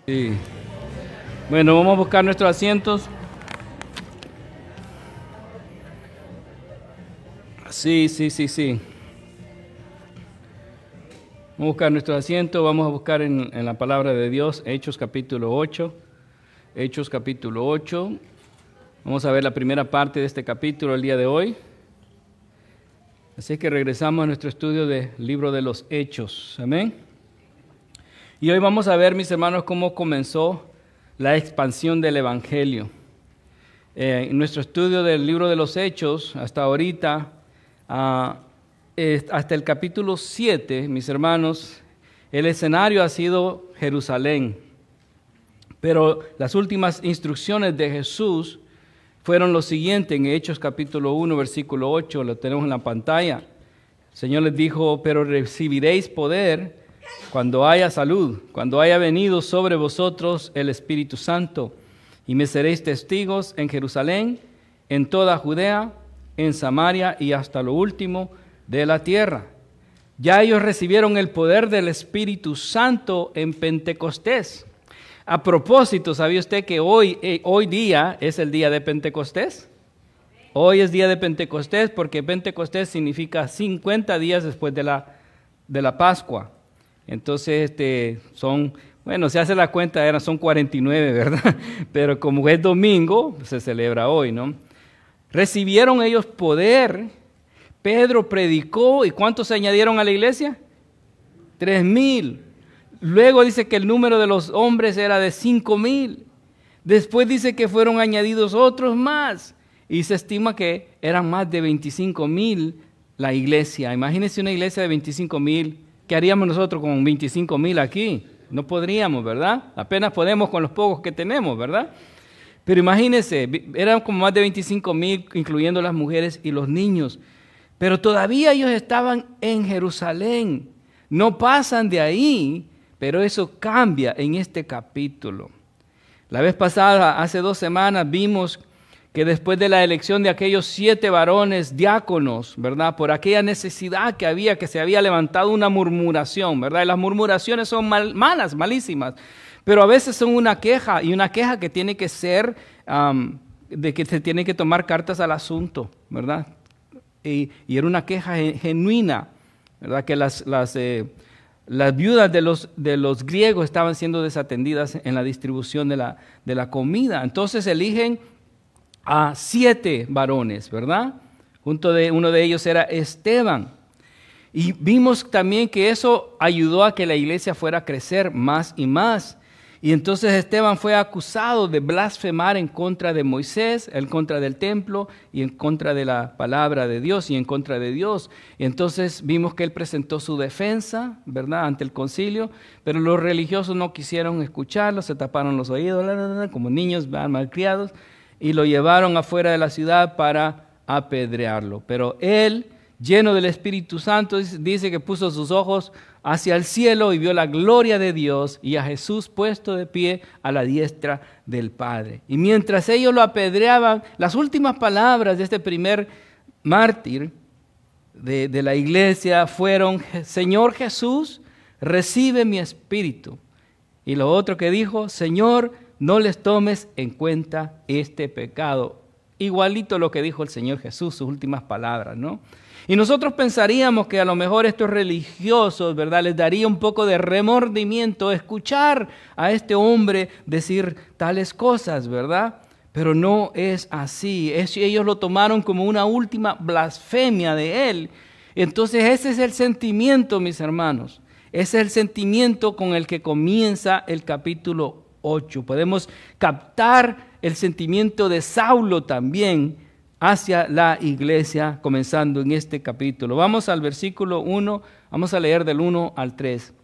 Sí. Bueno, vamos a buscar nuestros asientos. Sí. Vamos a buscar nuestros asientos, vamos a buscar en la palabra de Dios, Hechos capítulo 8. Hechos capítulo 8. Vamos a ver la primera parte de este capítulo el día de hoy. Así que regresamos a nuestro estudio del libro de los Hechos. Amén. Y hoy vamos a ver, mis hermanos, cómo comenzó la expansión del Evangelio. En nuestro estudio del libro de los Hechos, hasta ahorita, hasta el capítulo 7, mis hermanos, el escenario ha sido Jerusalén. Pero las últimas instrucciones de Jesús fueron lo siguiente, en Hechos capítulo 1, versículo 8, lo tenemos en la pantalla. El Señor les dijo, pero recibiréis poder cuando haya salud, cuando haya venido sobre vosotros el Espíritu Santo, y me seréis testigos en Jerusalén, en toda Judea, en Samaria y hasta lo último de la tierra. Ya ellos recibieron el poder del Espíritu Santo en Pentecostés. A propósito, ¿sabía usted que hoy día es el día de Pentecostés? Hoy es día de Pentecostés porque Pentecostés significa 50 días después de la Pascua. Entonces, se hace la cuenta, son 49, ¿verdad? Pero como es domingo, se celebra hoy, ¿no? Recibieron ellos poder. Pedro predicó, ¿y cuántos se añadieron a la iglesia? 3,000. Luego dice que el número de los hombres era de 5,000. Después dice que fueron añadidos otros más. Y se estima que eran más de 25,000 la iglesia. Imagínense una iglesia de 25,000. ¿Qué haríamos nosotros con 25,000 aquí? No podríamos, ¿verdad? Apenas podemos con los pocos que tenemos, ¿verdad? Pero imagínense, eran como más de 25,000, incluyendo las mujeres y los niños. Pero todavía ellos estaban en Jerusalén. No pasan de ahí, pero eso cambia en este capítulo. La vez pasada, hace 2 semanas, vimos que después de la elección de aquellos 7 varones diáconos, ¿verdad? Por aquella necesidad que había, que se había levantado una murmuración, ¿verdad? Y las murmuraciones son malas, malísimas, pero a veces son una queja, y una queja que tiene que ser, de que se tiene que tomar cartas al asunto, ¿verdad? Y era una queja genuina, ¿verdad? Que las viudas de los griegos estaban siendo desatendidas en la distribución de la comida. Entonces eligen a 7 varones, ¿verdad? Uno de ellos era Esteban. Y vimos también que eso ayudó a que la iglesia fuera a crecer más y más. Y entonces Esteban fue acusado de blasfemar en contra de Moisés, en contra del templo y en contra de la palabra de Dios y en contra de Dios. Y entonces vimos que él presentó su defensa, ¿verdad?, ante el concilio, pero los religiosos no quisieron escucharlo, se taparon los oídos, como niños malcriados, y lo llevaron afuera de la ciudad para apedrearlo. Pero él, lleno del Espíritu Santo, dice que puso sus ojos hacia el cielo y vio la gloria de Dios y a Jesús puesto de pie a la diestra del Padre. Y mientras ellos lo apedreaban, las últimas palabras de este primer mártir de la iglesia fueron: Señor Jesús, recibe mi espíritu. Y lo otro que dijo: Señor, no les tomes en cuenta este pecado. Igualito lo que dijo el Señor Jesús, sus últimas palabras, ¿no? Y nosotros pensaríamos que a lo mejor estos religiosos, ¿verdad?, les daría un poco de remordimiento escuchar a este hombre decir tales cosas, ¿verdad? Pero no es así. Ellos lo tomaron como una última blasfemia de él. Entonces ese es el sentimiento, mis hermanos. Ese es el sentimiento con el que comienza el capítulo 8. Podemos captar el sentimiento de Saulo también hacia la iglesia, comenzando en este capítulo. Vamos al versículo 1, vamos a leer del 1 al 3.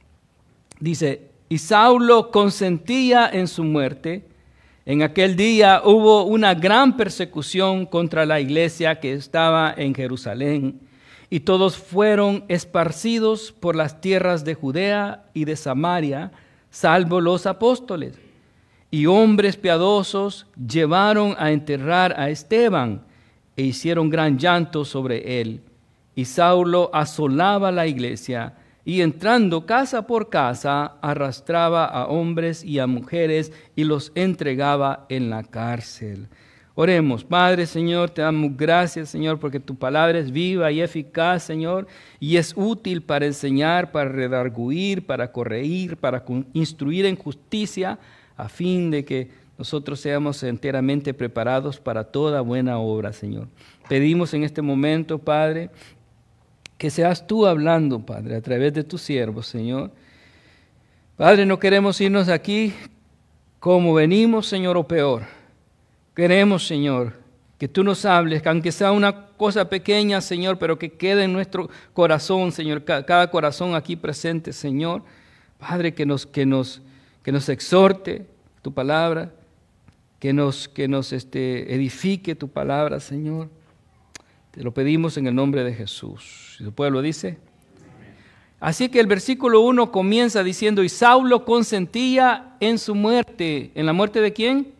Dice: y Saulo consentía en su muerte. En aquel día hubo una gran persecución contra la iglesia que estaba en Jerusalén, y todos fueron esparcidos por las tierras de Judea y de Samaria, salvo los apóstoles. Y hombres piadosos llevaron a enterrar a Esteban e hicieron gran llanto sobre él. Y Saulo asolaba la iglesia y entrando casa por casa, arrastraba a hombres y a mujeres y los entregaba en la cárcel. Oremos. Padre, Señor, te damos gracias, Señor, porque tu palabra es viva y eficaz, Señor, y es útil para enseñar, para redarguir, para corregir, para instruir en justicia, a fin de que nosotros seamos enteramente preparados para toda buena obra, Señor. Pedimos en este momento, Padre, que seas tú hablando, Padre, a través de tus siervos, Señor. Padre, no queremos irnos aquí como venimos, Señor, o peor. Queremos, Señor, que tú nos hables, que aunque sea una cosa pequeña, Señor, pero que quede en nuestro corazón, Señor, cada corazón aquí presente, Señor. Padre, que nos exhorte tu palabra, que nos edifique tu palabra, Señor. Te lo pedimos en el nombre de Jesús. ¿Y su pueblo dice? Así que el versículo 1 comienza diciendo, y Saulo consentía en su muerte. ¿En la muerte de quién?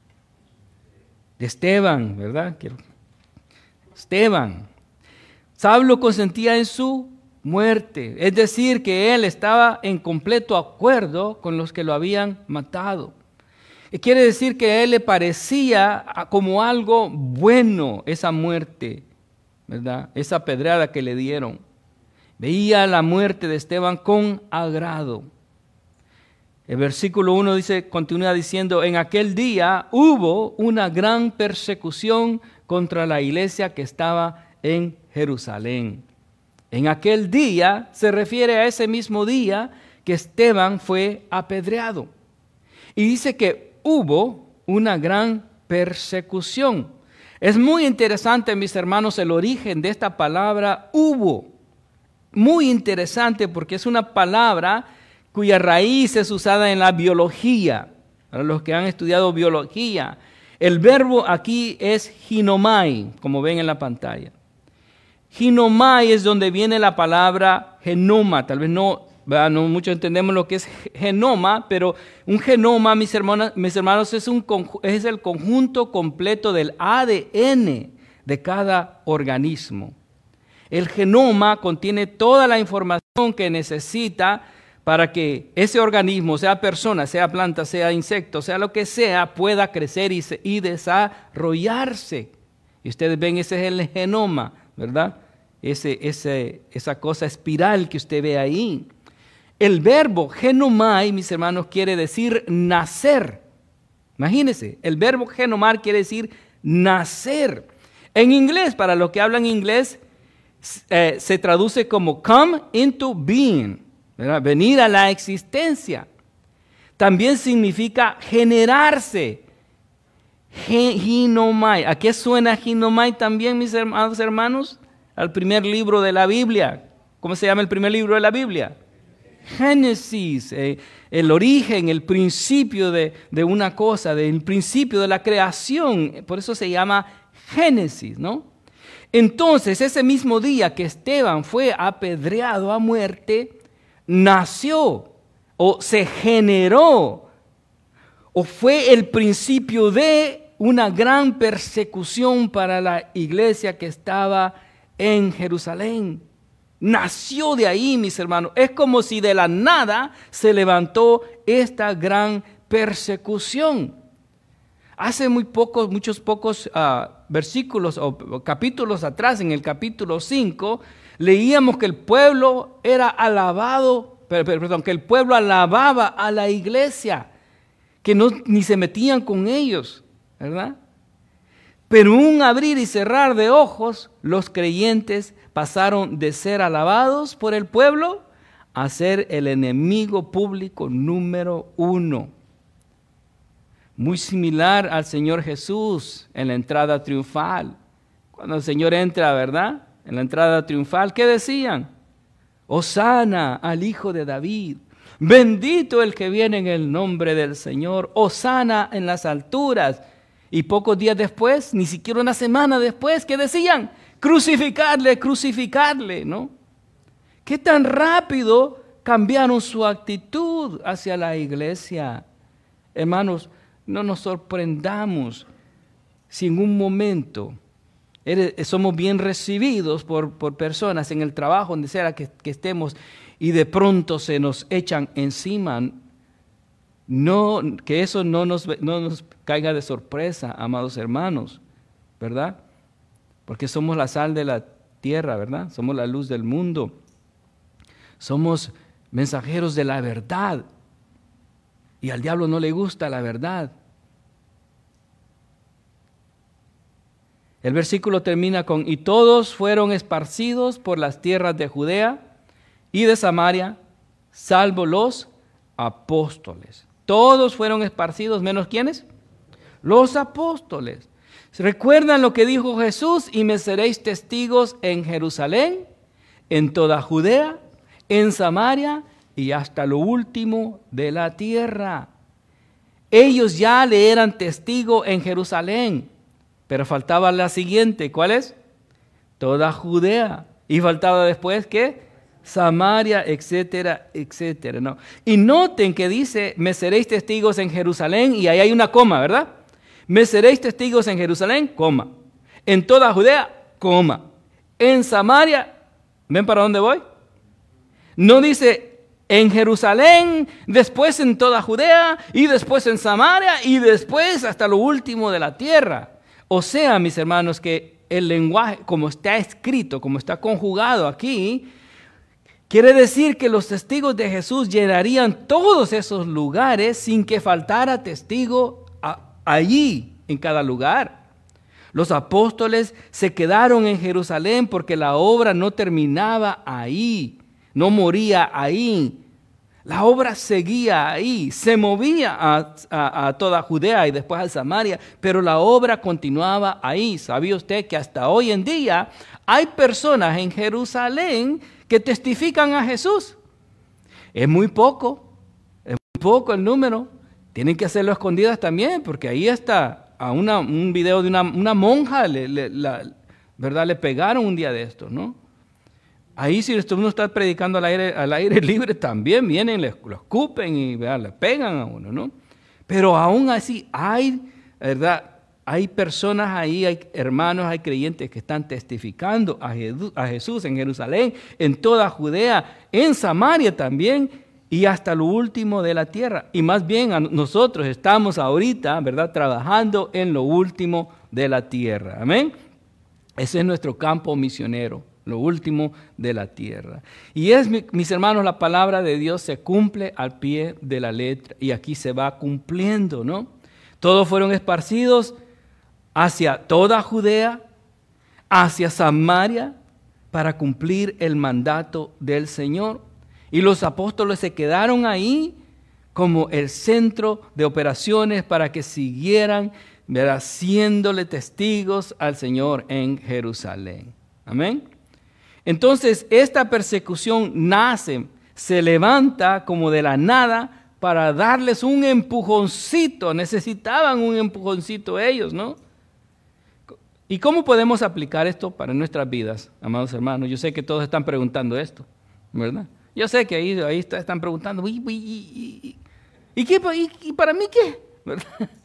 De Esteban, ¿verdad? Esteban. Saulo consentía en su muerte. Es decir, que él estaba en completo acuerdo con los que lo habían matado. Y quiere decir que a él le parecía como algo bueno esa muerte, ¿verdad? Esa pedrada que le dieron. Veía la muerte de Esteban con agrado. El versículo 1 continúa diciendo, en aquel día hubo una gran persecución contra la iglesia que estaba en Jerusalén. En aquel día se refiere a ese mismo día que Esteban fue apedreado. Y dice que hubo una gran persecución. Es muy interesante, mis hermanos, el origen de esta palabra hubo. Muy interesante porque es una palabra cuya raíz es usada en la biología. Para los que han estudiado biología, el verbo aquí es ginomai, como ven en la pantalla. Ginomai es donde viene la palabra genoma. Tal vez no muchos entendemos lo que es genoma, pero un genoma, mis hermanos, es el conjunto completo del ADN de cada organismo. El genoma contiene toda la información que necesita para que ese organismo, sea persona, sea planta, sea insecto, sea lo que sea, pueda crecer y desarrollarse. Y ustedes ven, ese es el genoma, ¿verdad? Esa cosa espiral que usted ve ahí. El verbo genomai, mis hermanos, quiere decir nacer. Imagínense, el verbo genomar quiere decir nacer. En inglés, para los que hablan inglés, se traduce como come into being, ¿verdad? Venir a la existencia. También significa generarse. Ginomai. ¿A qué suena ginomai también, mis hermanos? Al primer libro de la Biblia. ¿Cómo se llama el primer libro de la Biblia? Génesis, el origen, el principio de una cosa, del principio de la creación. Por eso se llama Génesis, ¿no? Entonces, ese mismo día que Esteban fue apedreado a muerte, nació o se generó o fue el principio de una gran persecución para la iglesia que estaba en Jerusalén. Nació de ahí, mis hermanos. Es como si de la nada se levantó esta gran persecución. Hace muchos pocos versículos o capítulos atrás, en el capítulo 5, leíamos que el pueblo era alabado, que el pueblo alababa a la iglesia, que ni se metían con ellos, ¿verdad? Pero en un abrir y cerrar de ojos, los creyentes pasaron de ser alabados por el pueblo a ser el enemigo público número 1. Muy similar al Señor Jesús en la entrada triunfal. Cuando el Señor entra, ¿verdad? En la entrada triunfal, ¿qué decían? Hosana al Hijo de David. Bendito el que viene en el nombre del Señor. Hosana en las alturas. Y pocos días después, ni siquiera una semana después, ¿qué decían? Crucificarle, crucificarle, ¿no? ¿Qué tan rápido cambiaron su actitud hacia la iglesia? Hermanos, no nos sorprendamos si en un momento somos bien recibidos por personas en el trabajo, donde sea que estemos, y de pronto se nos echan encima. No, que eso no nos caiga de sorpresa, amados hermanos, ¿verdad? Porque somos la sal de la tierra, ¿verdad? Somos la luz del mundo. Somos mensajeros de la verdad. Y al diablo no le gusta la verdad. El versículo termina con: y todos fueron esparcidos por las tierras de Judea y de Samaria, salvo los apóstoles. Todos fueron esparcidos, ¿menos quiénes? Los apóstoles. ¿Recuerdan lo que dijo Jesús? Y me seréis testigos en Jerusalén, en toda Judea, en Samaria y hasta lo último de la tierra. Ellos ya le eran testigo en Jerusalén, pero faltaba la siguiente, ¿cuál es? Toda Judea. Y faltaba después, ¿qué? Samaria, etcétera, etcétera. No. Y noten que dice, me seréis testigos en Jerusalén, y ahí hay una coma, ¿verdad? Me seréis testigos en Jerusalén, coma. En toda Judea, coma. En Samaria, ¿ven para dónde voy? No dice en Jerusalén, después en toda Judea, y después en Samaria, y después hasta lo último de la tierra. O sea, mis hermanos, que el lenguaje, como está escrito, como está conjugado aquí, quiere decir que los testigos de Jesús llenarían todos esos lugares sin que faltara testigo allí, en cada lugar. Los apóstoles se quedaron en Jerusalén porque la obra no terminaba ahí, no moría ahí. La obra seguía ahí, se movía a toda Judea y después a Samaria, pero la obra continuaba ahí. ¿Sabía usted que hasta hoy en día hay personas en Jerusalén que testifican a Jesús? Es muy poco el número. Tienen que hacerlo a escondidas también, porque ahí está un video de una monja, ¿verdad? Le pegaron un día de esto, ¿no? Ahí si uno está predicando al aire libre, también vienen, lo escupen y, ¿verdad?, le pegan a uno, ¿no? Pero aún así hay, ¿verdad?, hay personas ahí, hay hermanos, hay creyentes que están testificando a Jesús en Jerusalén, en toda Judea, en Samaria también, y hasta lo último de la tierra. Y más bien nosotros estamos ahorita, ¿verdad?, trabajando en lo último de la tierra. Amén. Ese es nuestro campo misionero, lo último de la tierra. Y mis hermanos, la palabra de Dios se cumple al pie de la letra. Y aquí se va cumpliendo, ¿no? Todos fueron esparcidos hacia toda Judea, hacia Samaria, para cumplir el mandato del Señor. Y los apóstoles se quedaron ahí como el centro de operaciones para que siguieran, ¿verdad?, siéndole testigos al Señor en Jerusalén. Amén. Entonces, esta persecución nace, se levanta como de la nada para darles un empujoncito. Necesitaban un empujoncito ellos, ¿no? ¿Y cómo podemos aplicar esto para nuestras vidas, amados hermanos? Yo sé que todos están preguntando esto, ¿verdad? Yo sé que ahí están preguntando, ¿y para mí qué? ¿Verdad?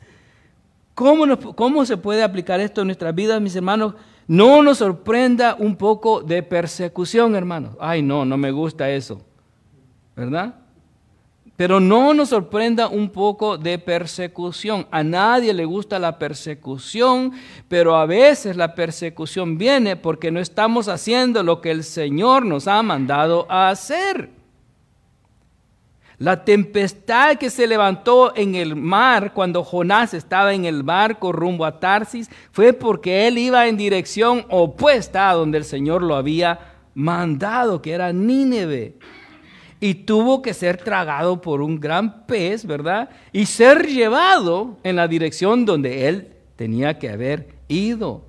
¿Cómo se puede aplicar esto en nuestras vidas, mis hermanos? No nos sorprenda un poco de persecución, hermanos. Ay, no me gusta eso, ¿verdad? Pero no nos sorprenda un poco de persecución. A nadie le gusta la persecución, pero a veces la persecución viene porque no estamos haciendo lo que el Señor nos ha mandado a hacer. La tempestad que se levantó en el mar cuando Jonás estaba en el barco rumbo a Tarsis fue porque él iba en dirección opuesta a donde el Señor lo había mandado, que era Nínive. Y tuvo que ser tragado por un gran pez, ¿verdad? Y ser llevado en la dirección donde él tenía que haber ido.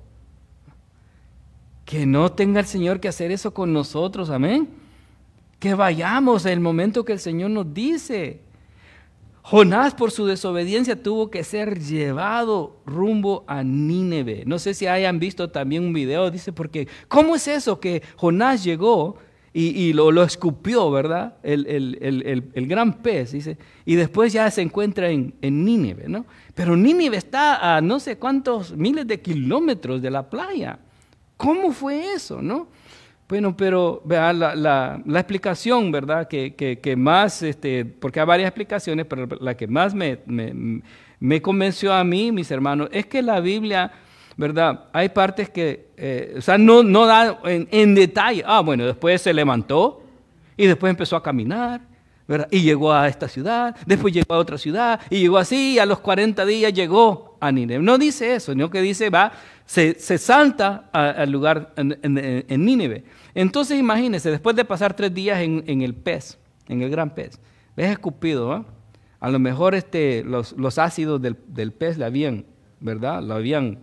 Que no tenga el Señor que hacer eso con nosotros, amén. Que vayamos en el momento que el Señor nos dice. Jonás, por su desobediencia, tuvo que ser llevado rumbo a Nínive. No sé si hayan visto también un video, dice, porque ¿cómo es eso que Jonás llegó y lo escupió, ¿verdad? El gran pez, dice, y después ya se encuentra en Nínive, ¿no? Pero Nínive está a no sé cuántos miles de kilómetros de la playa. ¿Cómo fue eso, no? Bueno, pero vea, la explicación, ¿verdad? Que más, porque hay varias explicaciones, pero la que más me convenció a mí, mis hermanos, es que la Biblia, ¿verdad? Hay partes que, o sea, no da en detalle. Bueno, después se levantó y después empezó a caminar, ¿verdad? Y llegó a esta ciudad, después llegó a otra ciudad, y llegó así, y a los 40 días llegó a Nínive. No dice eso, sino que dice, se salta al lugar en Nínive. Entonces imagínense, después de pasar 3 días en el pez, en el gran pez, ves escupido, ¿eh? A lo mejor los ácidos del pez le habían, ¿verdad? Lo habían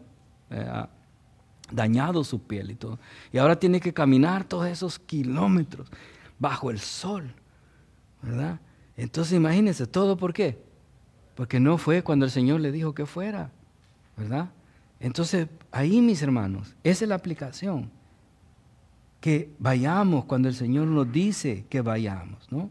dañado su piel y todo. Y ahora tiene que caminar todos esos kilómetros bajo el sol, ¿verdad? Entonces imagínense, ¿todo por qué? Porque no fue cuando el Señor le dijo que fuera, ¿verdad? Entonces, ahí, mis hermanos, esa es la aplicación. Que vayamos cuando el Señor nos dice que vayamos, ¿no?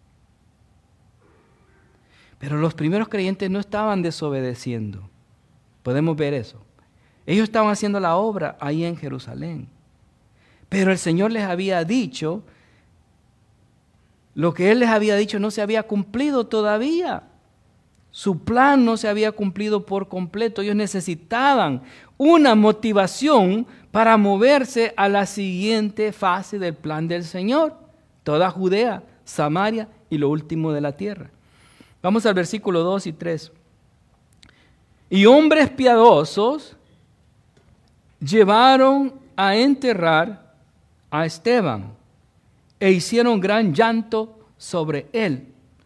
Pero los primeros creyentes no estaban desobedeciendo. Podemos ver eso. Ellos estaban haciendo la obra ahí en Jerusalén. Pero el Señor les había dicho, lo que Él les había dicho no se había cumplido todavía. Su plan no se había cumplido por completo. Ellos necesitaban una motivación para moverse a la siguiente fase del plan del Señor. Toda Judea, Samaria y lo último de la tierra. Vamos al versículo 2 y 3. Y hombres piadosos llevaron a enterrar a Esteban e hicieron gran llanto sobre él.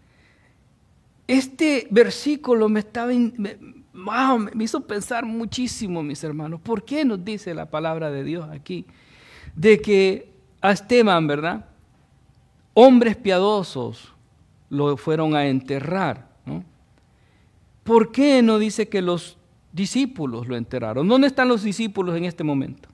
Este versículo me hizo pensar muchísimo, mis hermanos. ¿Por qué nos dice la palabra de Dios aquí? De que a Esteban, ¿verdad? Hombres piadosos lo fueron a enterrar, ¿no? ¿Por qué no dice que los discípulos lo enterraron? ¿Dónde están los discípulos en este momento?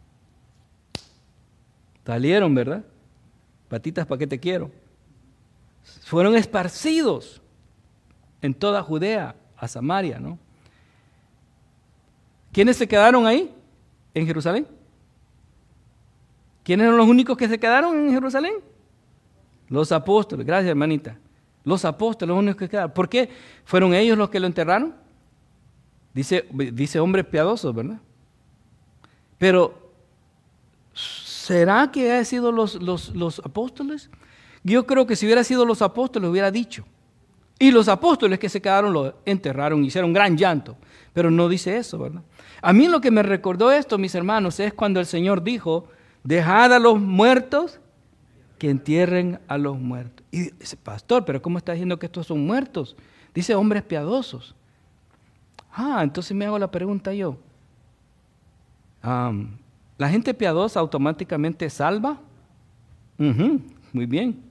Salieron, ¿verdad? Patitas, ¿para qué te quiero? Fueron esparcidos en toda Judea, a Samaria, ¿no? ¿Quiénes se quedaron ahí, en Jerusalén? ¿Quiénes eran los únicos que se quedaron en Jerusalén? Los apóstoles. Gracias, hermanita. Los apóstoles, los únicos que quedaron. ¿Por qué? ¿Fueron ellos los que lo enterraron? Dice hombres piadosos, ¿verdad? Pero, ¿será que han sido los apóstoles? Yo creo que si hubiera sido los apóstoles, hubiera dicho. Y los apóstoles que se quedaron lo enterraron, hicieron gran llanto. Pero no dice eso, ¿verdad? A mí lo que me recordó esto, mis hermanos, es cuando el Señor dijo, dejad a los muertos que entierren a los muertos. Y dice, pastor, ¿pero cómo está diciendo que estos son muertos? Dice hombres piadosos. Entonces me hago la pregunta yo. ¿La gente piadosa automáticamente salva? Muy bien.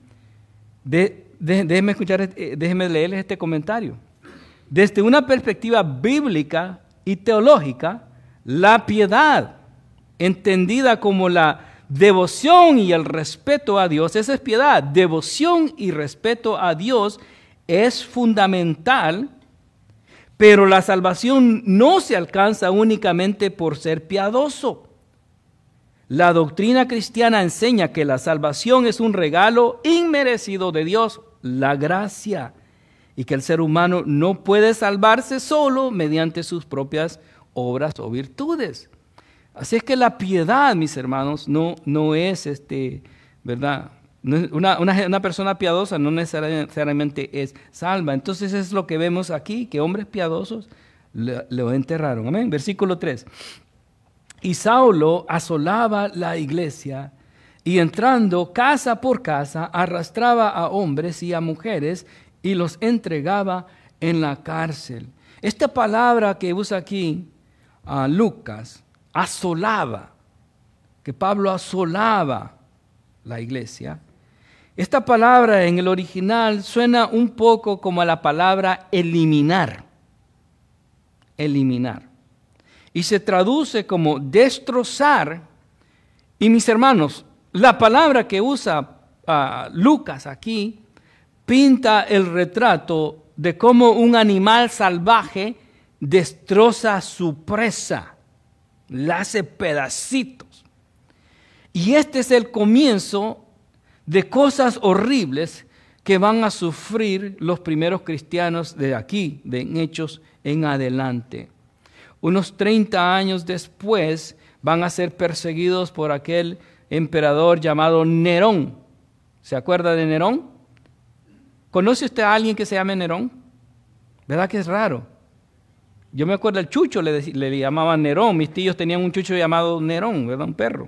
Déjenme leerles este comentario. Desde una perspectiva bíblica y teológica, la piedad, entendida como la devoción y el respeto a Dios, esa es piedad, devoción y respeto a Dios es fundamental, pero la salvación no se alcanza únicamente por ser piadoso. La doctrina cristiana enseña que la salvación es un regalo inmerecido de Dios, la gracia, y que el ser humano no puede salvarse solo mediante sus propias obras o virtudes. Así es que la piedad, mis hermanos, no es ¿verdad? Una persona piadosa no necesariamente es salva. Entonces es lo que vemos aquí, que hombres piadosos lo enterraron. Amén. Versículo 3. Y Saulo asolaba la iglesia y entrando casa por casa arrastraba a hombres y a mujeres y los entregaba en la cárcel. Esta palabra que usa aquí Lucas, asolaba, que Pablo asolaba la iglesia. Esta palabra en el original suena un poco como a la palabra eliminar. Eliminar. Y se traduce como destrozar. Y mis hermanos, la palabra que usa Lucas aquí pinta el retrato de cómo un animal salvaje destroza a su presa, la hace pedacitos. Y este es el comienzo de cosas horribles que van a sufrir los primeros cristianos de aquí, de Hechos en adelante. Unos 30 años después van a ser perseguidos por aquel emperador llamado Nerón. ¿Se acuerda de Nerón? ¿Conoce usted a alguien que se llame Nerón? ¿Verdad que es raro? Yo me acuerdo, el Chucho le llamaban Nerón. Mis tíos tenían un Chucho llamado Nerón, ¿verdad? Un perro.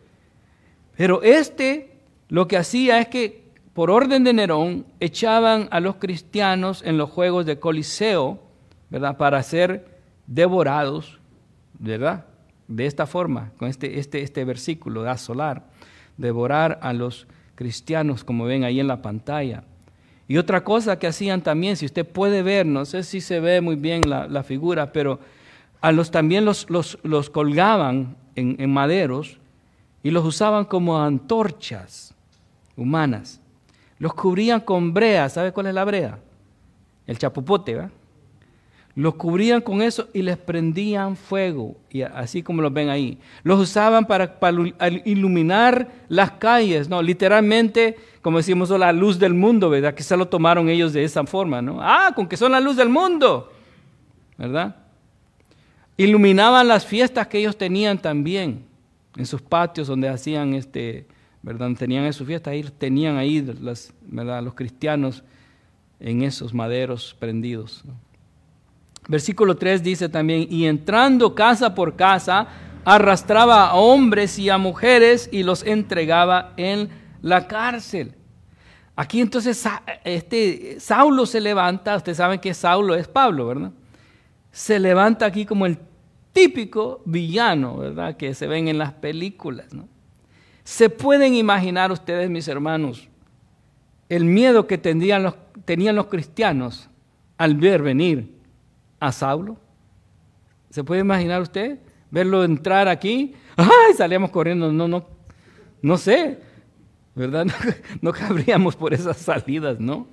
Pero lo que hacía es que, por orden de Nerón, echaban a los cristianos en los juegos de Coliseo, ¿verdad? Para ser devorados, ¿verdad? De esta forma, con este versículo de solar, devorar a los cristianos, como ven ahí en la pantalla. Y otra cosa que hacían también, si usted puede ver, no sé si se ve muy bien la figura, pero también los colgaban en maderos y los usaban como antorchas humanas. Los cubrían con brea. ¿Sabe cuál es la brea? El chapopote, ¿verdad? Los cubrían con eso y les prendían fuego, y así como los ven ahí. Los usaban para iluminar las calles, ¿no? Literalmente, como decimos, la luz del mundo, ¿verdad? Que se lo tomaron ellos de esa forma, ¿no? Con que son la luz del mundo, ¿verdad? Iluminaban las fiestas que ellos tenían también, en sus patios donde hacían ¿verdad? Tenían sus fiestas, ahí tenían ahí ¿verdad? Los cristianos en esos maderos prendidos, ¿no? Versículo 3 dice también, y entrando casa por casa, arrastraba a hombres y a mujeres y los entregaba en la cárcel. Aquí entonces Saulo se levanta. Ustedes saben que Saulo es Pablo, ¿verdad? Se levanta aquí como el típico villano, ¿verdad? Que se ven en las películas, ¿no? ¿Se pueden imaginar ustedes, mis hermanos, el miedo que tenían los cristianos al ver venir a Saulo? ¿Se puede imaginar usted? Verlo entrar aquí. ¡Ay! Salíamos corriendo. No sé, ¿verdad? No cabríamos por esas salidas, ¿no?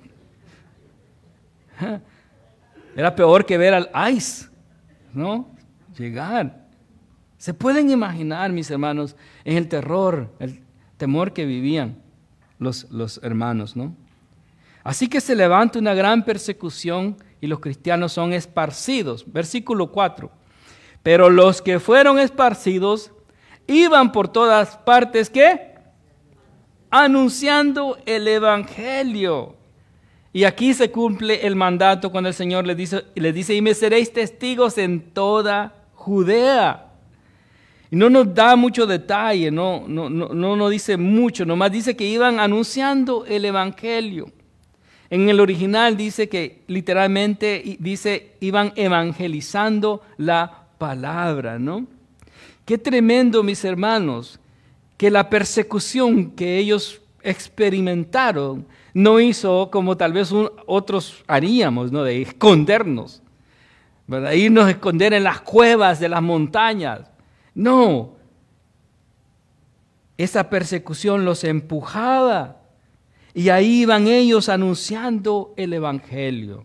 Era peor que ver al ICE, ¿no? Llegar. ¿Se pueden imaginar, mis hermanos, en el terror, el temor que vivían los hermanos, ¿no? Así que se levanta una gran persecución y los cristianos son esparcidos. Versículo 4. Pero los que fueron esparcidos iban por todas partes, ¿qué? Anunciando el evangelio. Y aquí se cumple el mandato cuando el Señor les dice, y me seréis testigos en toda Judea. Y no nos da mucho detalle, no nos dice mucho, nomás dice que iban anunciando el evangelio. En el original dice que literalmente iban evangelizando la palabra, ¿no? Qué tremendo, mis hermanos, que la persecución que ellos experimentaron no hizo como tal vez otros haríamos, ¿no? De escondernos, ¿verdad? Irnos a esconder en las cuevas de las montañas. No, esa persecución los empujaba. Y ahí iban ellos anunciando el evangelio.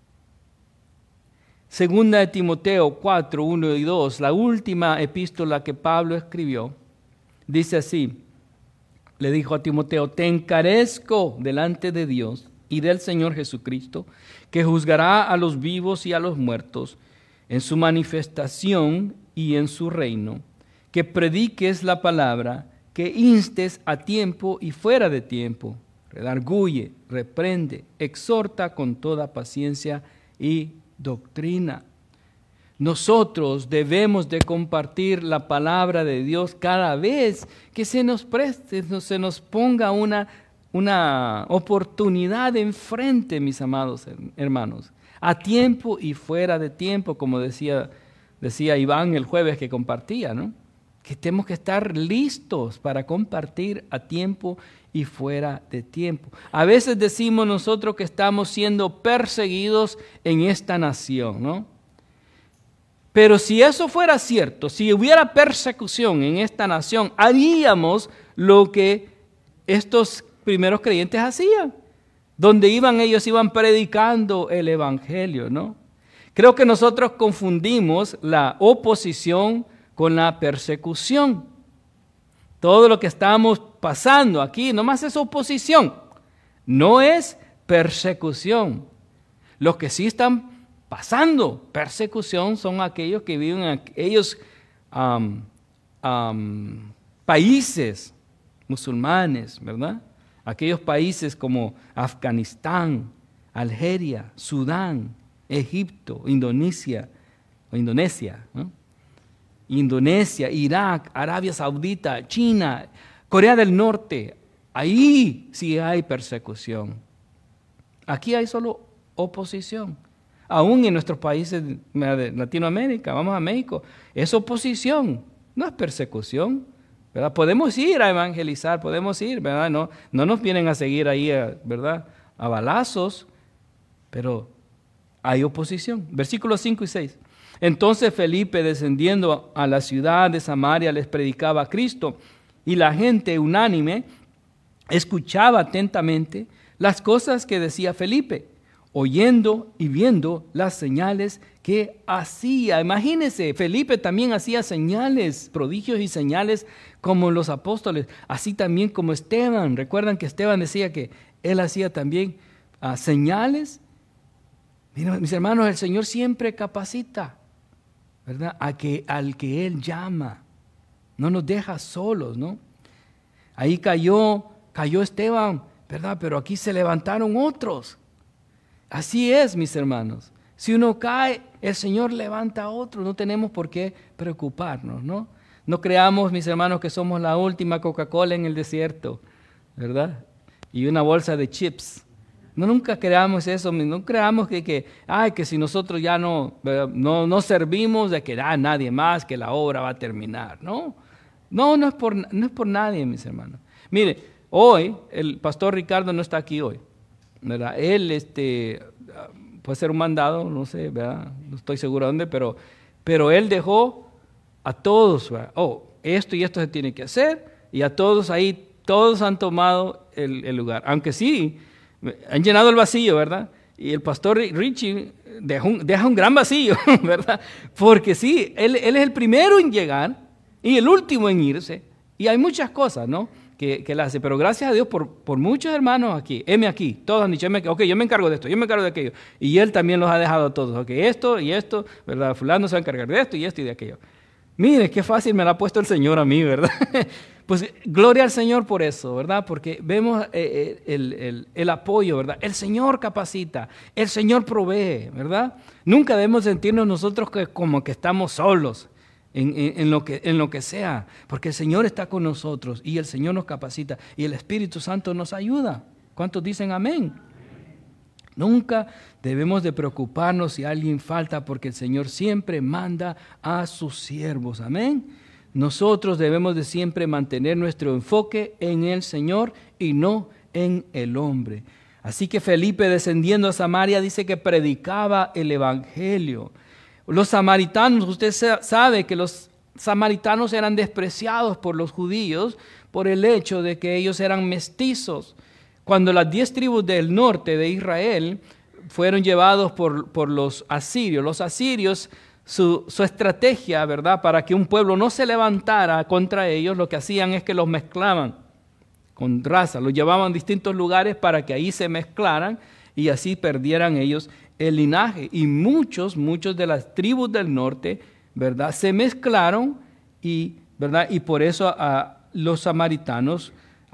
Segunda de Timoteo 4, 1 y 2, la última epístola que Pablo escribió, dice así, le dijo a Timoteo, te encarezco delante de Dios y del Señor Jesucristo, que juzgará a los vivos y a los muertos en su manifestación y en su reino, que prediques la palabra, que instes a tiempo y fuera de tiempo, redarguye, reprende, exhorta con toda paciencia y doctrina. Nosotros debemos de compartir la palabra de Dios cada vez que se nos ponga una oportunidad enfrente, mis amados hermanos, a tiempo y fuera de tiempo, como decía Iván el jueves que compartía, ¿no? Que tenemos que estar listos para compartir a tiempo y fuera de tiempo. A veces decimos nosotros que estamos siendo perseguidos en esta nación, ¿no? Pero si eso fuera cierto, si hubiera persecución en esta nación, haríamos lo que estos primeros creyentes hacían, donde ellos iban predicando el evangelio, ¿no? Creo que nosotros confundimos la oposición con la persecución. Todo lo que estamos pasando aquí, nomás es oposición, no es persecución. Los que sí están pasando persecución son aquellos que viven en aquellos países musulmanes, ¿verdad? Aquellos países como Afganistán, Algeria, Sudán, Egipto, Indonesia, ¿no? Indonesia, Irak, Arabia Saudita, China, Corea del Norte. Ahí sí hay persecución. Aquí hay solo oposición. Aún en nuestros países de Latinoamérica, vamos a México, es oposición, no es persecución, ¿verdad? Podemos ir a evangelizar, podemos ir, ¿verdad? No nos vienen a seguir ahí, ¿verdad? A balazos, pero hay oposición. Versículos 5 y 6. Entonces Felipe, descendiendo a la ciudad de Samaria, les predicaba a Cristo, y la gente unánime escuchaba atentamente las cosas que decía Felipe, oyendo y viendo las señales que hacía. Imagínense, Felipe también hacía señales, prodigios y señales como los apóstoles, así también como Esteban. Recuerdan que Esteban decía que él hacía también señales. Mira, mis hermanos, el Señor siempre capacita, ¿verdad? Al que Él llama. No nos deja solos, ¿no? Ahí cayó Esteban, ¿verdad? Pero aquí se levantaron otros. Así es, mis hermanos. Si uno cae, el Señor levanta a otro. No tenemos por qué preocuparnos, ¿no? No creamos, mis hermanos, que somos la última Coca-Cola en el desierto, ¿verdad? Y una bolsa de chips. No, nunca creamos eso. No creamos que si nosotros ya no servimos, de que nadie más, que la obra va a terminar. No es por nadie, mis hermanos. Mire, hoy el pastor Ricardo no está aquí hoy, ¿verdad? Él puede ser un mandado, no sé, ¿verdad? No estoy seguro de dónde, pero él dejó a todos, ¿verdad? Esto y esto se tiene que hacer, y a todos ahí, todos han tomado el lugar. Aunque sí, han llenado el vacío, ¿verdad? Y el pastor Richie deja un gran vacío, ¿verdad? Porque sí, él es el primero en llegar y el último en irse. Y hay muchas cosas, ¿no? Que él hace, pero gracias a Dios por muchos hermanos aquí, todos han dicho, yo me encargo de esto, yo me encargo de aquello, y él también los ha dejado a todos, esto y esto, ¿verdad? Fulano se va a encargar de esto y de aquello. Mire, qué fácil me lo ha puesto el Señor a mí, ¿verdad? Pues gloria al Señor por eso, ¿verdad? Porque vemos el apoyo, ¿verdad? El Señor capacita, el Señor provee, ¿verdad? Nunca debemos sentirnos nosotros como que estamos solos. En lo que sea, porque el Señor está con nosotros y el Señor nos capacita y el Espíritu Santo nos ayuda. ¿Cuántos dicen amén? Nunca debemos de preocuparnos si alguien falta, porque el Señor siempre manda a sus siervos, amén. Nosotros debemos de siempre mantener nuestro enfoque en el Señor y no en el hombre. Así que Felipe, descendiendo a Samaria, dice que predicaba el evangelio. Los samaritanos, usted sabe que los samaritanos eran despreciados por los judíos por el hecho de que ellos eran mestizos. Cuando las 10 tribus del norte de Israel fueron llevados por los asirios, su estrategia, ¿verdad?, para que un pueblo no se levantara contra ellos, lo que hacían es que los mezclaban con raza, los llevaban a distintos lugares para que ahí se mezclaran y así perdieran ellos el linaje. Y muchos de las tribus del norte, ¿verdad?, se mezclaron ¿verdad? Y por eso los samaritanos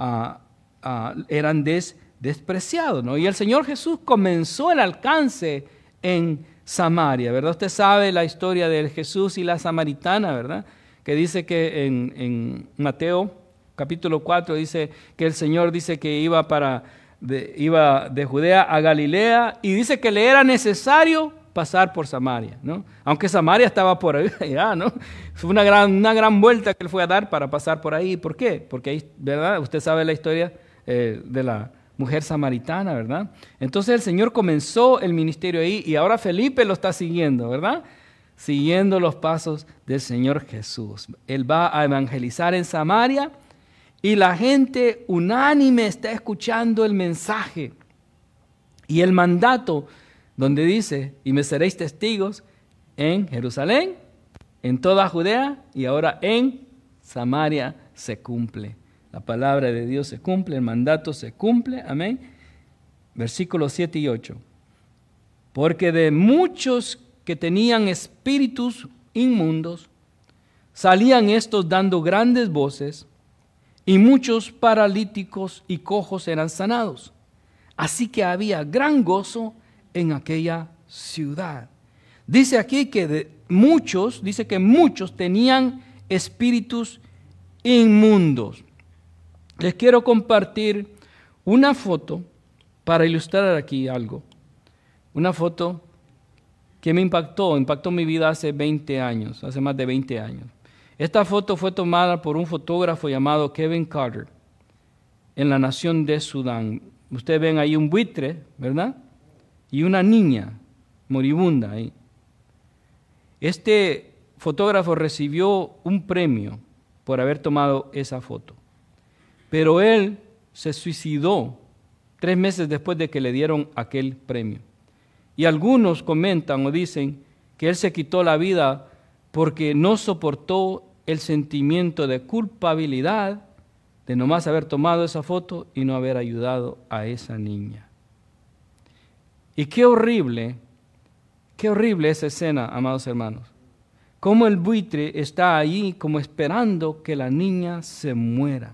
eran despreciados, ¿no? Y el Señor Jesús comenzó el alcance en Samaria, ¿verdad? Usted sabe la historia de Jesús y la samaritana, ¿verdad? Que dice que en Mateo capítulo 4 dice que el Señor dice que iba de Judea a Galilea y dice que le era necesario pasar por Samaria, ¿no? Aunque Samaria estaba por allá, ¿no? Fue una gran vuelta que él fue a dar para pasar por ahí. ¿Por qué? Porque ahí, ¿verdad? Usted sabe la historia de la mujer samaritana, ¿verdad? Entonces el Señor comenzó el ministerio ahí y ahora Felipe lo está siguiendo, ¿verdad? Siguiendo los pasos del Señor Jesús. Él va a evangelizar en Samaria y la gente unánime está escuchando el mensaje y el mandato donde dice, y me seréis testigos en Jerusalén, en toda Judea y ahora en Samaria se cumple. La palabra de Dios se cumple, el mandato se cumple. Amén. Versículos 7 y 8. Porque de muchos que tenían espíritus inmundos, salían estos dando grandes voces, y muchos paralíticos y cojos eran sanados. Así que había gran gozo en aquella ciudad. Dice aquí que dice que muchos tenían espíritus inmundos. Les quiero compartir una foto para ilustrar aquí algo. Una foto que me impactó mi vida hace más de 20 años. Esta foto fue tomada por un fotógrafo llamado Kevin Carter en la nación de Sudán. Ustedes ven ahí un buitre, ¿verdad? Y una niña moribunda ahí. Este fotógrafo recibió un premio por haber tomado esa foto. Pero él se suicidó 3 meses después de que le dieron aquel premio. Y algunos comentan o dicen que él se quitó la vida porque no soportó el sentimiento de culpabilidad de nomás haber tomado esa foto y no haber ayudado a esa niña. Y qué horrible esa escena, amados hermanos. Cómo el buitre está ahí como esperando que la niña se muera.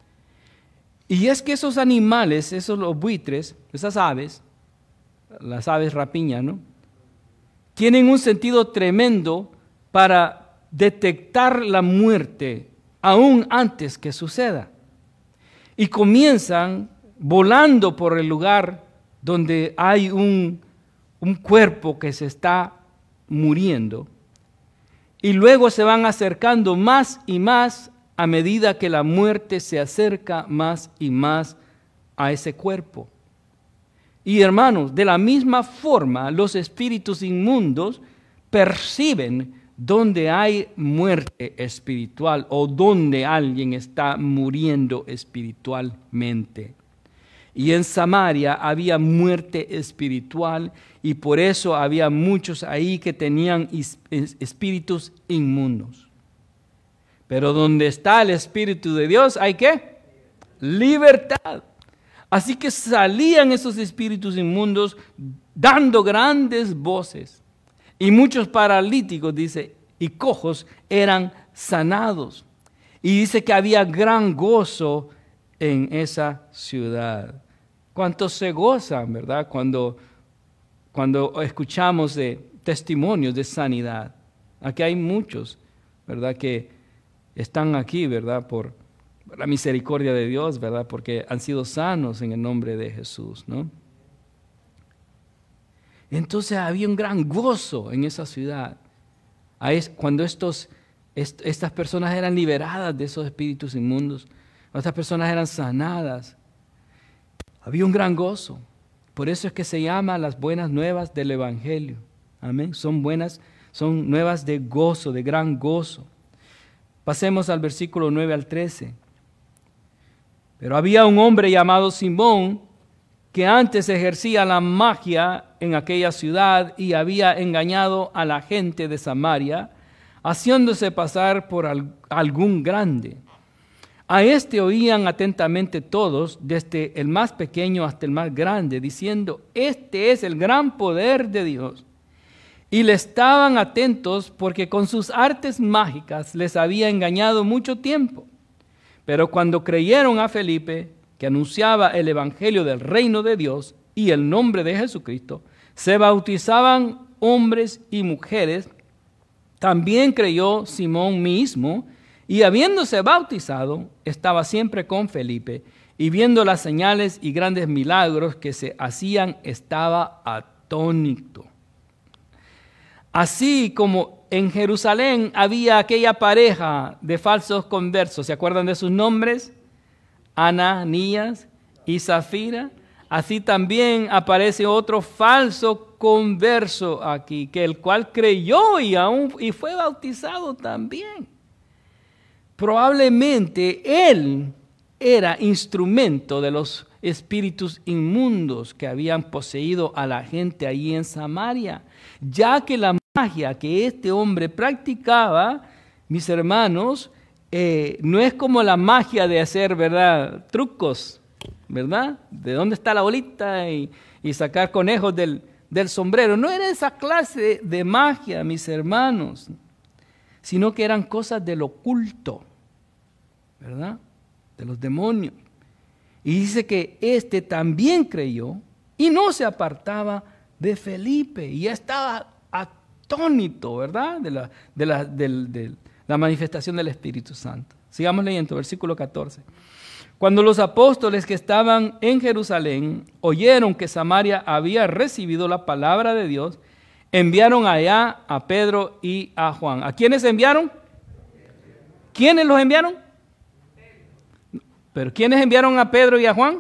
Y es que esos animales, los buitres, esas aves, las aves rapiña, ¿no? Tienen un sentido tremendo para detectar la muerte aún antes que suceda. Y comienzan volando por el lugar donde hay un cuerpo que se está muriendo. Y luego se van acercando más y más a medida que la muerte se acerca más y más a ese cuerpo. Y hermanos, de la misma forma, los espíritus inmundos perciben donde hay muerte espiritual o donde alguien está muriendo espiritualmente. Y en Samaria había muerte espiritual y por eso había muchos ahí que tenían espíritus inmundos. Pero donde está el Espíritu de Dios, ¿hay qué? Libertad. Así que salían esos espíritus inmundos dando grandes voces. Y muchos paralíticos, dice, y cojos eran sanados. Y dice que había gran gozo en esa ciudad. ¿Cuántos se gozan, verdad? Cuando escuchamos de testimonios de sanidad. Aquí hay muchos, ¿verdad? Que están aquí, ¿verdad? Por la misericordia de Dios, ¿verdad? Porque han sido sanos en el nombre de Jesús, ¿no? Entonces había un gran gozo en esa ciudad. Cuando estas personas eran liberadas de esos espíritus inmundos, estas personas eran sanadas, había un gran gozo. Por eso es que se llama las buenas nuevas del Evangelio. Amén. Son nuevas de gozo, de gran gozo. Pasemos al versículo 9 al 13. Pero había un hombre llamado Simón que antes ejercía la magia en aquella ciudad y había engañado a la gente de Samaria, haciéndose pasar por algún grande. A este oían atentamente todos, desde el más pequeño hasta el más grande, diciendo, este es el gran poder de Dios. Y le estaban atentos porque con sus artes mágicas les había engañado mucho tiempo. Pero cuando creyeron a Felipe, que anunciaba el evangelio del reino de Dios y el nombre de Jesucristo, se bautizaban hombres y mujeres. También creyó Simón mismo, y habiéndose bautizado, estaba siempre con Felipe, y viendo las señales y grandes milagros que se hacían, estaba atónito. Así como en Jerusalén había aquella pareja de falsos conversos, ¿se acuerdan de sus nombres? Ananías y Zafira. Así también aparece otro falso converso aquí, que el cual creyó y fue bautizado también. Probablemente él era instrumento de los espíritus inmundos que habían poseído a la gente allí en Samaria, ya que la magia que este hombre practicaba, mis hermanos, no es como la magia de hacer, ¿verdad?, trucos, ¿verdad? De dónde está la bolita y sacar conejos del sombrero. No era esa clase de magia, mis hermanos, sino que eran cosas del oculto, ¿verdad?, de los demonios. Y dice que este también creyó y no se apartaba de Felipe. Y ya estaba atónito, ¿verdad?, de la manifestación del Espíritu Santo. Sigamos leyendo, versículo 14. Cuando los apóstoles que estaban en Jerusalén oyeron que Samaria había recibido la palabra de Dios, enviaron allá a Pedro y a Juan. ¿A quiénes enviaron? ¿Quiénes los enviaron? ¿Pero quiénes enviaron a Pedro y a Juan?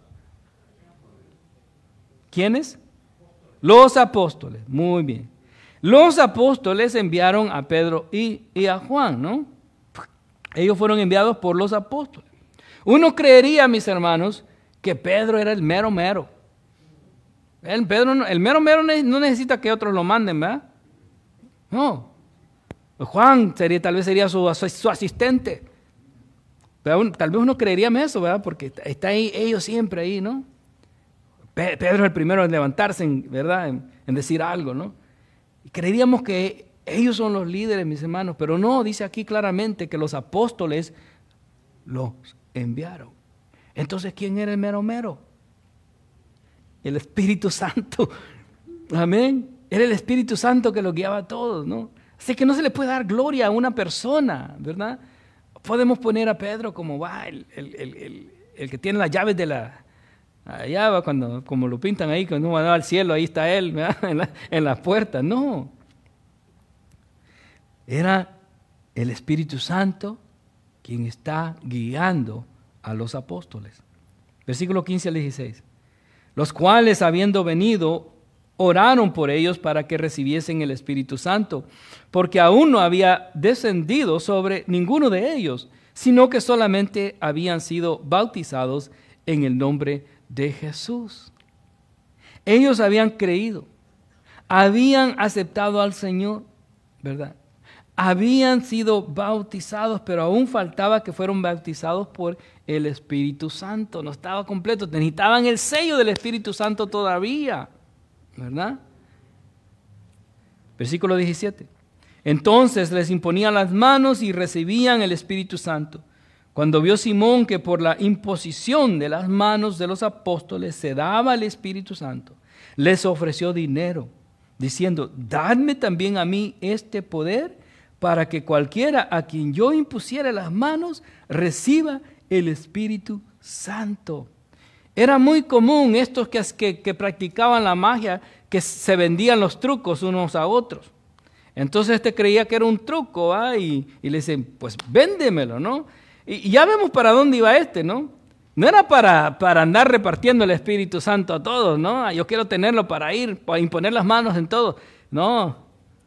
¿Quiénes? Los apóstoles. Muy bien. Los apóstoles enviaron a Pedro y a Juan, ¿no? Ellos fueron enviados por los apóstoles. Uno creería, mis hermanos, que Pedro era el mero mero. El mero mero no necesita que otros lo manden, ¿verdad? No. Juan tal vez sería su asistente. Pero tal vez uno creería eso, ¿verdad? Porque está ahí, ellos siempre ahí, ¿no? Pedro es el primero en levantarse, ¿verdad? En decir algo, ¿no? Y creeríamos que ellos son los líderes, mis hermanos, pero no, dice aquí claramente que los apóstoles los enviaron. Entonces, ¿quién era el mero mero? El Espíritu Santo. Amén. Era el Espíritu Santo que los guiaba a todos, ¿no? Así que no se le puede dar gloria a una persona, ¿verdad? Podemos poner a Pedro como el que tiene las llaves de allá va cuando, como lo pintan ahí, cuando uno va al cielo, ahí está él, ¿verdad? en las puertas. No. Era el Espíritu Santo quien está guiando a los apóstoles. Versículo 15 al 16. Los cuales, habiendo venido, oraron por ellos para que recibiesen el Espíritu Santo, porque aún no había descendido sobre ninguno de ellos, sino que solamente habían sido bautizados en el nombre de Jesús. Ellos habían creído, habían aceptado al Señor, ¿verdad? Habían sido bautizados, pero aún faltaba que fueran bautizados por el Espíritu Santo. No estaba completo, necesitaban el sello del Espíritu Santo todavía, ¿verdad? Versículo 17. Entonces les imponían las manos y recibían el Espíritu Santo. Cuando vio Simón que por la imposición de las manos de los apóstoles se daba el Espíritu Santo, les ofreció dinero, diciendo: dadme también a mí este poder, para que cualquiera a quien yo impusiera las manos reciba el Espíritu Santo. Era muy común estos que practicaban la magia, que se vendían los trucos unos a otros. Entonces este creía que era un truco, ¿ah? Y le dicen: pues véndemelo, ¿no? Y ya vemos para dónde iba ¿no? No era para andar repartiendo el Espíritu Santo a todos, ¿no? Yo quiero tenerlo para imponer las manos en todo. No.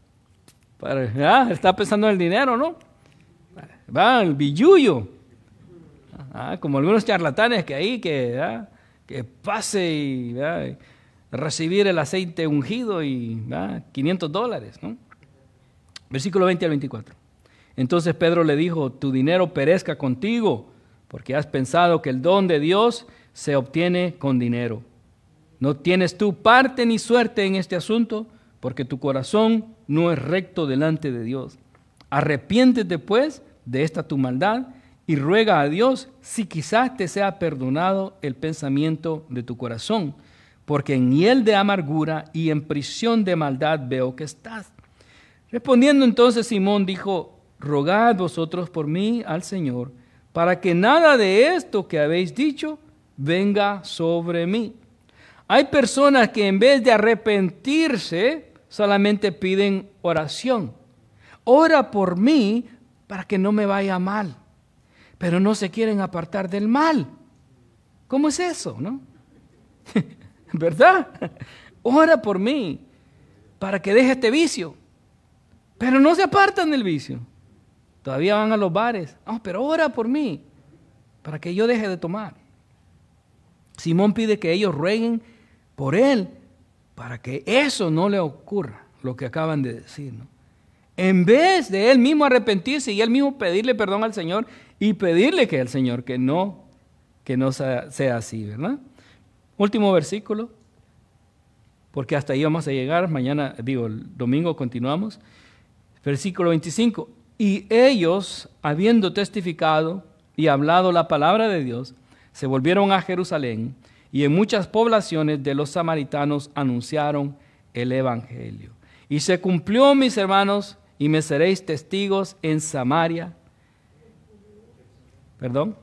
Está pensando en el dinero, ¿no? Va, el billullo. Como algunos charlatanes que pase y recibir el aceite ungido y $500, ¿no? Versículo 20 al 24. Entonces Pedro le dijo: tu dinero perezca contigo, porque has pensado que el don de Dios se obtiene con dinero. No tienes tú parte ni suerte en este asunto, porque tu corazón no es recto delante de Dios. Arrepiéntete pues de esta tu maldad y ruega a Dios si quizás te sea perdonado el pensamiento de tu corazón, porque en hiel de amargura y en prisión de maldad veo que estás. Respondiendo entonces Simón dijo: rogad vosotros por mí al Señor, para que nada de esto que habéis dicho venga sobre mí. Hay personas que en vez de arrepentirse, solamente piden oración. Ora por mí para que no me vaya mal. Pero no se quieren apartar del mal. ¿Cómo es eso, no? ¿Verdad? Ora por mí para que deje este vicio. Pero no se apartan del vicio. Todavía van a los bares. Pero ora por mí para que yo deje de tomar. Simón pide que ellos rueguen por él para que eso no le ocurra, lo que acaban de decir, ¿no? En vez de él mismo arrepentirse y él mismo pedirle perdón al Señor y pedirle que al Señor que no sea así, ¿verdad? Último versículo, porque hasta ahí vamos a llegar. Mañana, el domingo continuamos. Versículo 25. Y ellos, habiendo testificado y hablado la palabra de Dios, se volvieron a Jerusalén y en muchas poblaciones de los samaritanos anunciaron el evangelio. Y se cumplió, mis hermanos, y me seréis testigos en Samaria. ¿Perdón?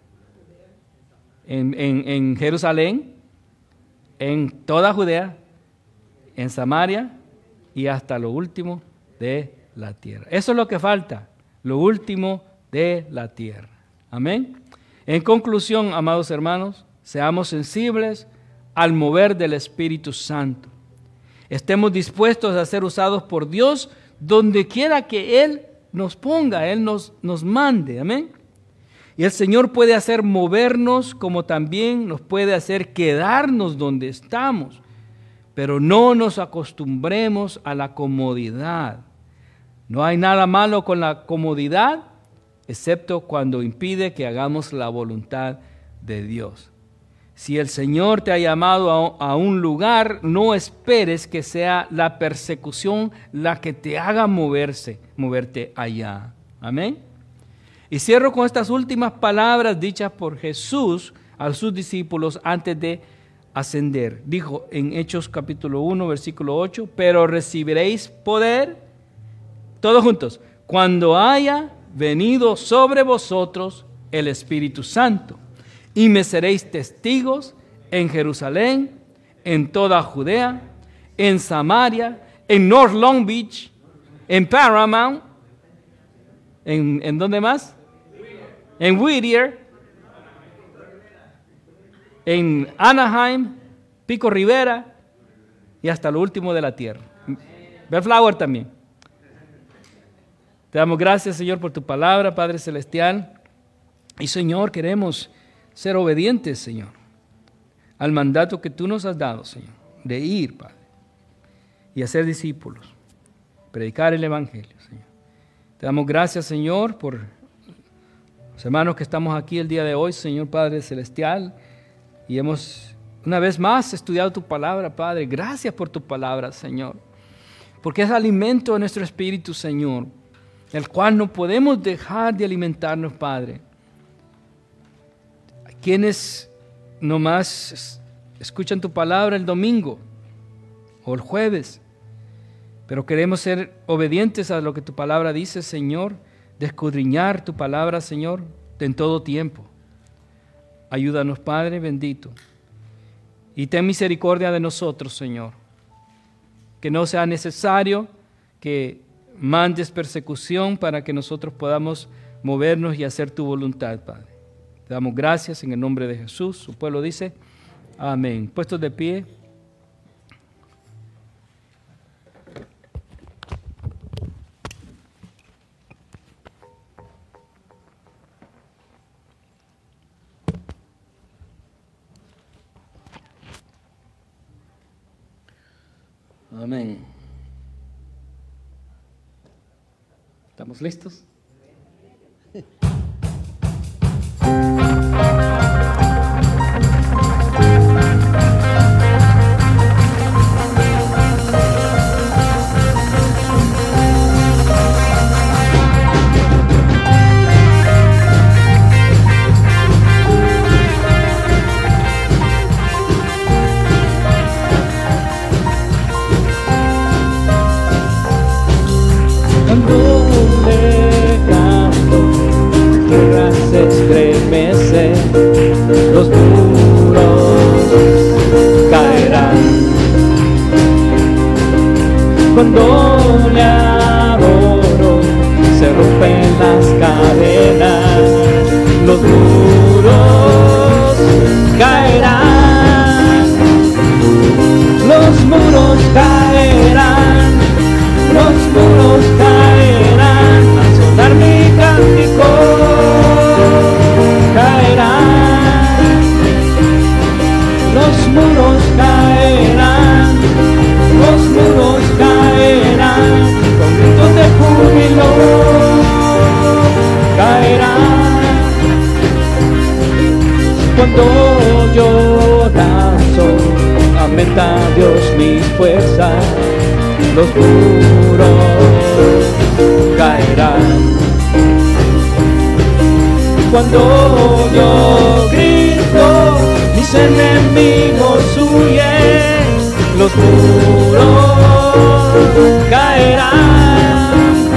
En Jerusalén, en toda Judea, en Samaria y hasta lo último de la tierra. Eso es lo que falta, lo último de la tierra. Amén. En conclusión, amados hermanos, seamos sensibles al mover del Espíritu Santo. Estemos dispuestos a ser usados por Dios donde quiera que Él nos ponga, Él nos mande. Amén. Y el Señor puede hacer movernos como también nos puede hacer quedarnos donde estamos. Pero no nos acostumbremos a la comodidad. No hay nada malo con la comodidad, excepto cuando impide que hagamos la voluntad de Dios. Si el Señor te ha llamado a un lugar, no esperes que sea la persecución la que te haga moverte allá. Amén. Y cierro con estas últimas palabras dichas por Jesús a sus discípulos antes de ascender. Dijo en Hechos capítulo 1, versículo 8, pero recibiréis poder, todos juntos, cuando haya venido sobre vosotros el Espíritu Santo, y me seréis testigos en Jerusalén, en toda Judea, en Samaria, en North Long Beach, en Paramount, ¿en dónde más? En Whittier, en Anaheim, Pico Rivera y hasta lo último de la tierra. Bellflower también. Te damos gracias, Señor, por tu palabra, Padre Celestial. Y, Señor, queremos ser obedientes, Señor, al mandato que tú nos has dado, Señor, de ir, Padre, y hacer discípulos, predicar el Evangelio, Señor. Te damos gracias, Señor, por los hermanos que estamos aquí el día de hoy, Señor Padre Celestial, y hemos una vez más estudiado tu palabra, Padre. Gracias por tu palabra, Señor, porque es alimento de nuestro espíritu, Señor, el cual no podemos dejar de alimentarnos, Padre. Quienes nomás escuchan tu palabra el domingo o el jueves, pero queremos ser obedientes a lo que tu palabra dice, Señor, de escudriñar tu palabra, Señor, en todo tiempo. Ayúdanos, Padre bendito, y ten misericordia de nosotros, Señor, que no sea necesario que mandes persecución para que nosotros podamos movernos y hacer tu voluntad, Padre. Te damos gracias en el nombre de Jesús. Su pueblo dice, amén. Puestos de pie. Amén. ¿Estamos listos? Los muros caerán cuando le adoro, se rompen las cadenas, los muros caerán, los muros caerán, los muros caerán, al sonar mi cántico caerán. Los muros caerán, los muros caerán. aumenta Dios mis fuerzas, los muros caerán. Cuando yo grito, mis enemigos huyen, los muros caerán,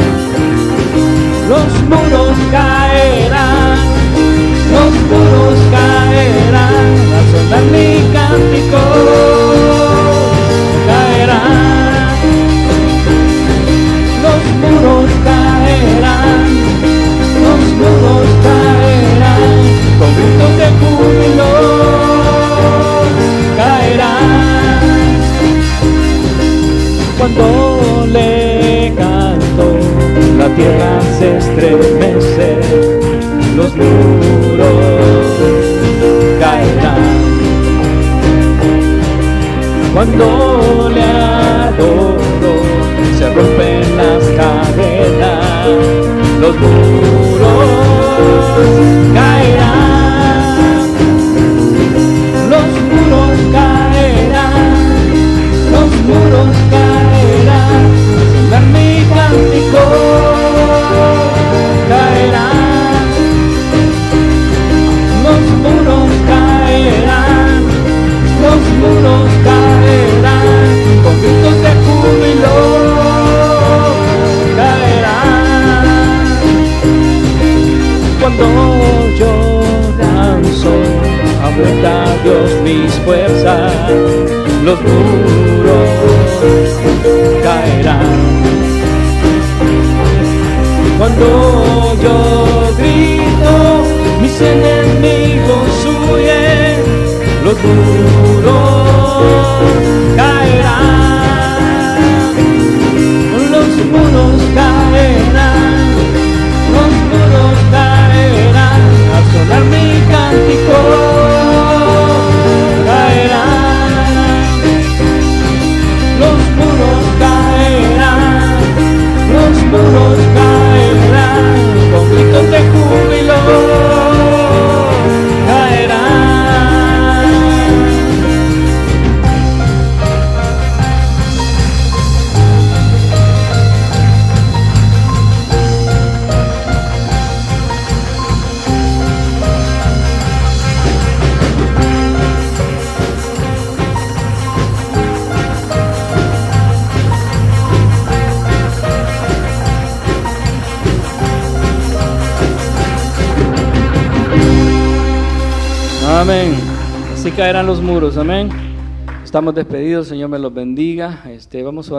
los muros caerán, los muros caerán, al sonar mi cántico caerán, los muros caerán, los muros caerán, con gritos de júbilo caerán. Cuando le canto, la tierra se estremece, los muros caerán. Cuando le adoro, se rompen las cadenas, los muros caerán, los muros caerán, los muros caerán, sonar mi cántico caerán, los muros caerán, los muros caerán, con gritos de júbilo caerán. Cuando yo danzo, aumenta Dios mis fuerzas, los muros caerán. Cuando yo grito, mis enemigos huyen, los muros caerán, los muros caerán, los muros caerán, al sonar mi cántico caerán, los muros caerán, los muros caerán, con gritos de júbilo caerán. Amén. Así caerán los muros. Amén. Estamos despedidos. Señor me los bendiga. Vamos a